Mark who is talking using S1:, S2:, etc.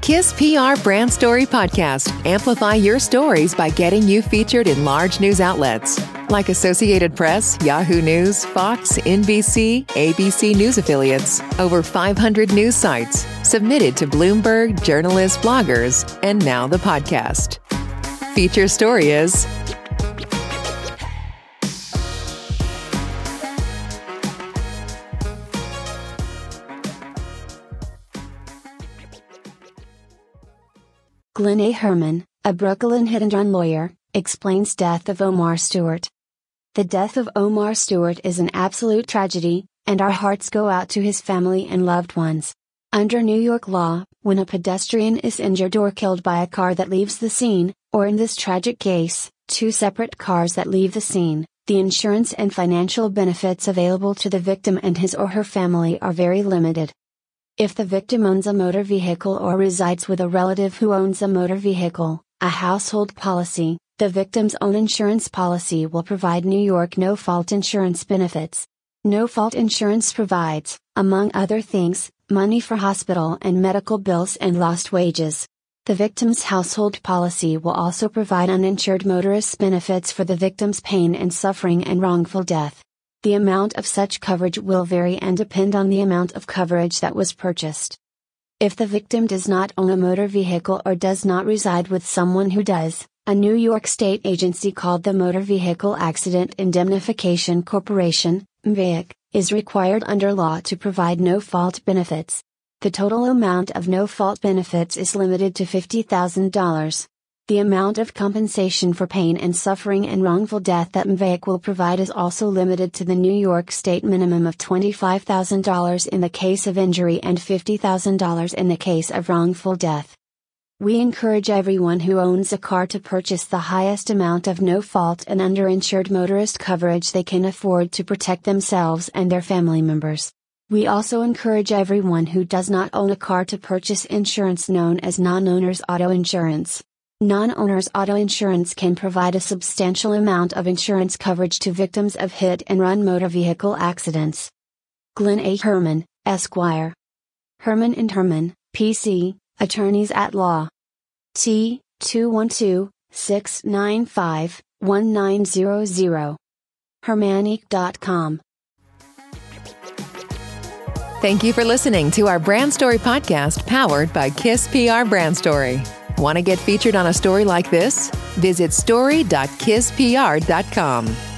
S1: KISS PR Brand Story Podcast. Amplify your stories by getting you featured in large news outlets like Associated Press, Yahoo News, Fox, NBC, ABC News affiliates, over 500 news sites, submitted to Bloomberg, journalists, bloggers, and now the podcast. Feature story is
S2: Glenn A. Herman, a Brooklyn hit-and-run lawyer, explains death of Omar Stewart. The death of Omar Stewart is an absolute tragedy, and our hearts go out to his family and loved ones. Under New York law, when a pedestrian is injured or killed by a car that leaves the scene, or in this tragic case, two separate cars that leave the scene, the insurance and financial benefits available to the victim and his or her family are very limited. If the victim owns a motor vehicle or resides with a relative who owns a motor vehicle, a household policy, the victim's own insurance policy will provide New York no-fault insurance benefits. No-fault insurance provides, among other things, money for hospital and medical bills and lost wages. The victim's household policy will also provide uninsured motorist benefits for the victim's pain and suffering and wrongful death. The amount of such coverage will vary and depend on the amount of coverage that was purchased. If the victim does not own a motor vehicle or does not reside with someone who does, a New York state agency called the Motor Vehicle Accident Indemnification Corporation, MVAC, is required under law to provide no-fault benefits. The total amount of no-fault benefits is limited to $50,000. The amount of compensation for pain and suffering and wrongful death that MVAC will provide is also limited to the New York state minimum of $25,000 in the case of injury and $50,000 in the case of wrongful death. We encourage everyone who owns a car to purchase the highest amount of no-fault and underinsured motorist coverage they can afford to protect themselves and their family members. We also encourage everyone who does not own a car to purchase insurance known as non-owner's auto insurance. Non-owner's auto insurance can provide a substantial amount of insurance coverage to victims of hit-and-run motor vehicle accidents. Glenn A. Herman, Esquire. Herman & Herman, P.C., Attorneys at Law. T. 212-695-1900. Hermanic.com.
S1: Thank you for listening to our Brand Story podcast powered by KISS PR Brand Story. Want to get featured on a story like this? Visit story.kisspr.com.